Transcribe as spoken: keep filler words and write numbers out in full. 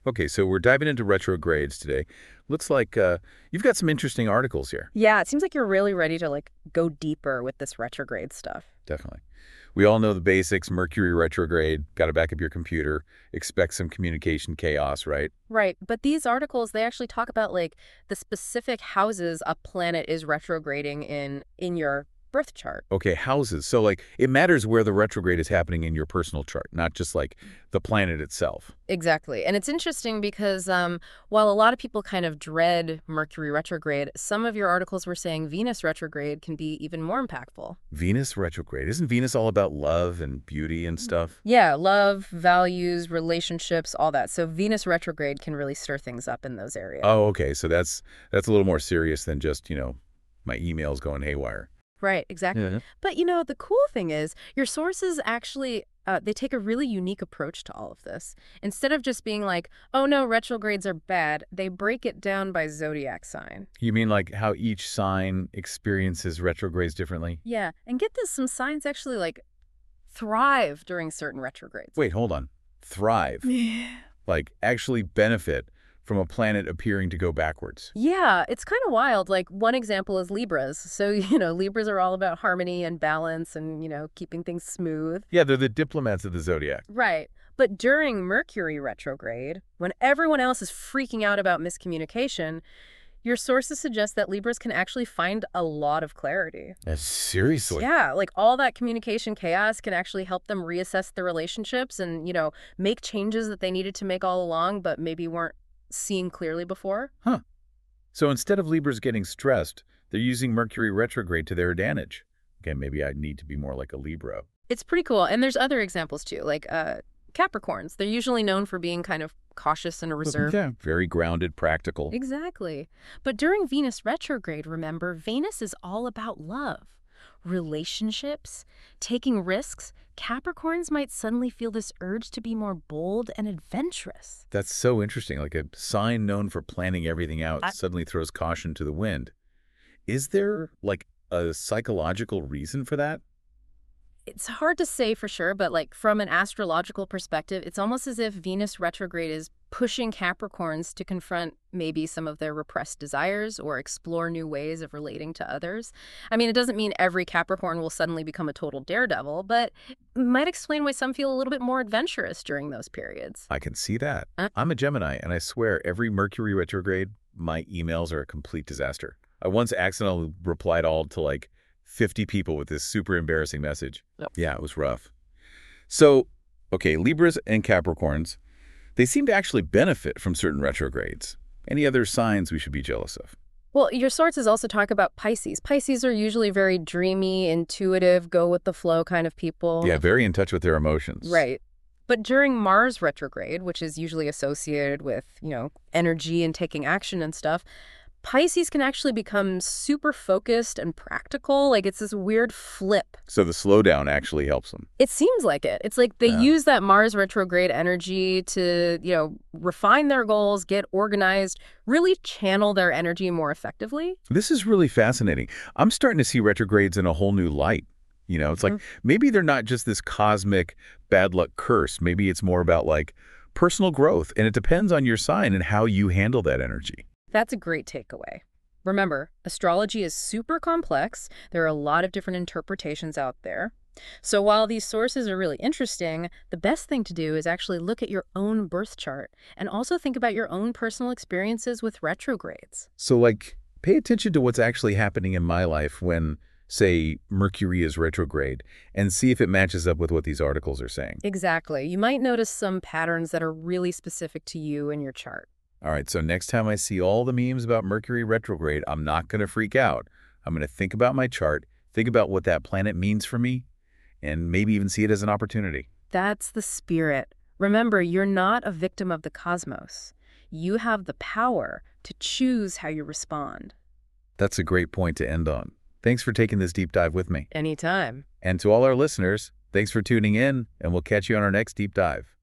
Okay, so we're diving into retrogrades today. Looks like uh, you've got some interesting articles here. Yeah, it seems like you're really ready to like go deeper with this retrograde stuff. Definitely. We all know the basics. Mercury retrograde, got to back up your computer, expect some communication chaos, right? Right, but these articles they actually talk about like the specific houses a planet is retrograding in in your birth chart. Okay, houses. So, like, it matters where the retrograde is happening in your personal chart, not just, like, the planet itself. Exactly. And it's interesting because um, while a lot of people kind of dread Mercury retrograde, some of your articles were saying Venus retrograde can be even more impactful. Venus retrograde. Isn't Venus all about love and beauty and stuff? Yeah, love, values, relationships, all that. So Venus retrograde can really stir things up in those areas. Oh, okay. So that's that's a little more serious than just, you know, my emails going haywire. Right, exactly. Yeah. But you know, the cool thing is your sources actually uh, they take a really unique approach to all of this. Instead of just being like, oh no, retrogrades are bad, they break it down by zodiac sign. You mean like how each sign experiences retrogrades differently? Yeah, and get this, some signs actually like thrive during certain retrogrades. Wait, hold on. Thrive. Yeah. Like actually benefit from a planet appearing to go backwards. Yeah, it's kind of wild. Like one example is Libras. So, you know, Libras are all about harmony and balance and, you know, keeping things smooth. Yeah, they're the diplomats of the zodiac. Right. But during Mercury retrograde, when everyone else is freaking out about miscommunication, your sources suggest that Libras can actually find a lot of clarity. Uh, seriously? Yeah, like all that communication chaos can actually help them reassess their relationships and, you know, make changes that they needed to make all along, but maybe weren't seeing clearly before. Huh. So instead of Libras getting stressed, they're using Mercury retrograde to their advantage. Again, maybe I need to be more like a Libra. It's pretty cool. And there's other examples too, like uh, Capricorns. They're usually known for being kind of cautious and reserved. Yeah, very grounded, practical. Exactly. But during Venus retrograde, remember, Venus is all about love, relationships, taking risks. Capricorns might suddenly feel this urge to be more bold and adventurous. That's so interesting. Like a sign known for planning everything out I suddenly throws caution to the wind. Is there like a psychological reason for that? It's hard to say for sure, but like from an astrological perspective, it's almost as if Venus retrograde is pushing Capricorns to confront maybe some of their repressed desires or explore new ways of relating to others. I mean, it doesn't mean every Capricorn will suddenly become a total daredevil, but it might explain why some feel a little bit more adventurous during those periods. I can see that. Uh, I'm a Gemini, and I swear every Mercury retrograde, my emails are a complete disaster. I once accidentally replied all to like fifty people with this super embarrassing message. Yep. Yeah, it was rough. So, okay, Libras and Capricorns, they seem to actually benefit from certain retrogrades. Any other signs we should be jealous of? Well, your sources also talk about Pisces. Pisces are usually very dreamy, intuitive, go with the flow kind of people. Yeah, very in touch with their emotions. Right. But during Mars retrograde, which is usually associated with, you know, energy and taking action and stuff, Pisces can actually become super focused and practical. Like it's this weird flip. So the slowdown actually helps them. It seems like it. It's like they Yeah. use that Mars retrograde energy to, you know, refine their goals, get organized, really channel their energy more effectively. This is really fascinating. I'm starting to see retrogrades in a whole new light. You know, it's like Mm. maybe they're not just this cosmic bad luck curse. Maybe it's more about like personal growth, and it depends on your sign and how you handle that energy. That's a great takeaway. Remember, astrology is super complex. There are a lot of different interpretations out there. So while these sources are really interesting, the best thing to do is actually look at your own birth chart and also think about your own personal experiences with retrogrades. So like pay attention to what's actually happening in my life when, say, Mercury is retrograde, and see if it matches up with what these articles are saying. Exactly. You might notice some patterns that are really specific to you and your chart. All right, so next time I see all the memes about Mercury retrograde, I'm not going to freak out. I'm going to think about my chart, think about what that planet means for me, and maybe even see it as an opportunity. That's the spirit. Remember, you're not a victim of the cosmos. You have the power to choose how you respond. That's a great point to end on. Thanks for taking this deep dive with me. Anytime. And to all our listeners, thanks for tuning in, and we'll catch you on our next deep dive.